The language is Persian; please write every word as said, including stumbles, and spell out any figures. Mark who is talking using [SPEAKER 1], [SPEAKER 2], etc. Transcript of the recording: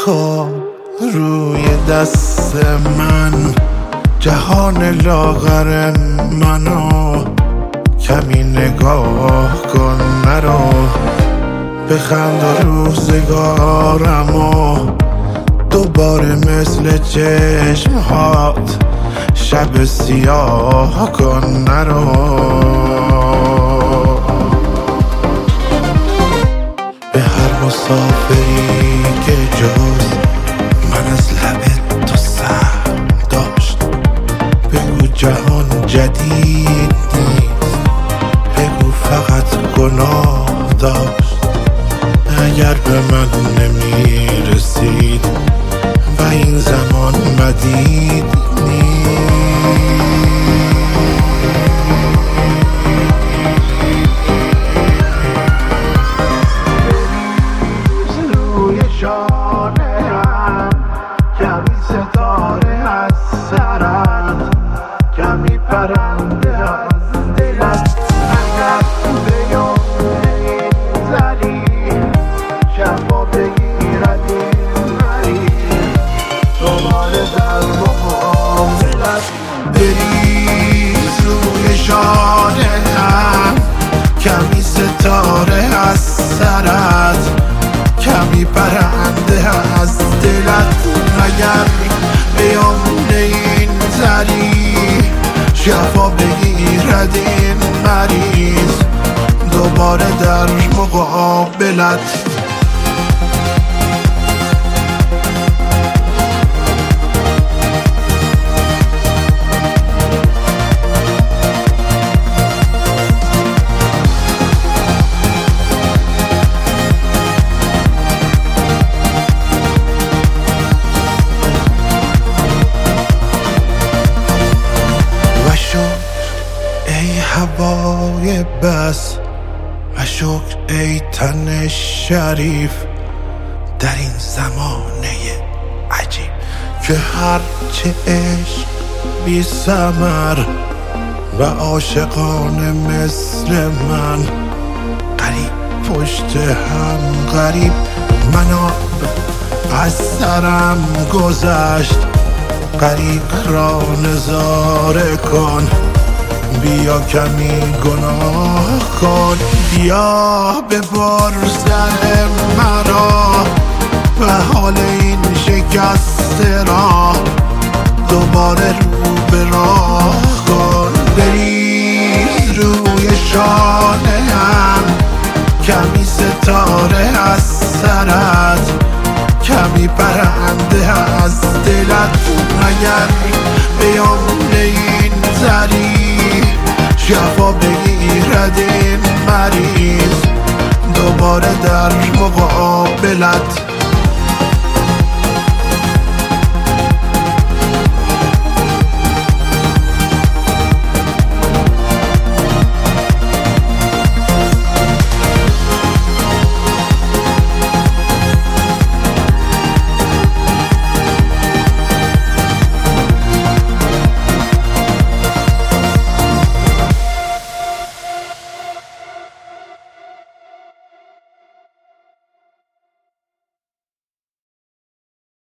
[SPEAKER 1] بخواب روی دست من، جهان لاغر منو کمی نگاه کن، نرو بخند و روزگارمو دوباره مثل چشمهات شب سیاه کن، نرو به هر مسافری که جز من از لب تو سهم داشت بگو جهان جدید نیست، بگو فقط گناه داشت. اگر به من نمی رسید و این زمان مدید نیست، روی شانه‌ام کمی ستاره از سرت، کمی پرنده از دلت. اگر به یمن این زری شفا بگیرد این مریض، دوباره در مقابلت بریز روی شانه‌ام کمی ستاره از سرت، کمی پرنده از دلت. اگر به یمن این زری شفا بگیرد این مریض، دوباره در مقابلت. ای هوای بس و شکر ای تن شریف در این زمانه عجیب که هرچه عشق بی ثمر و عاشقانه مثل من غریب پشت هم غریب. مناب از سرم گذشت، غریق را نظاره کن، بیا کمی گناه کن، بیا ببر سر مرا و حال این شکسته را دوباره رو به راه کن. بریز روی شانه‌ام کمی ستاره از سرت، کمی پرنده از دلت. اگر به یمن این زری شفا بگیرد این مریض، دوباره در مقابلت.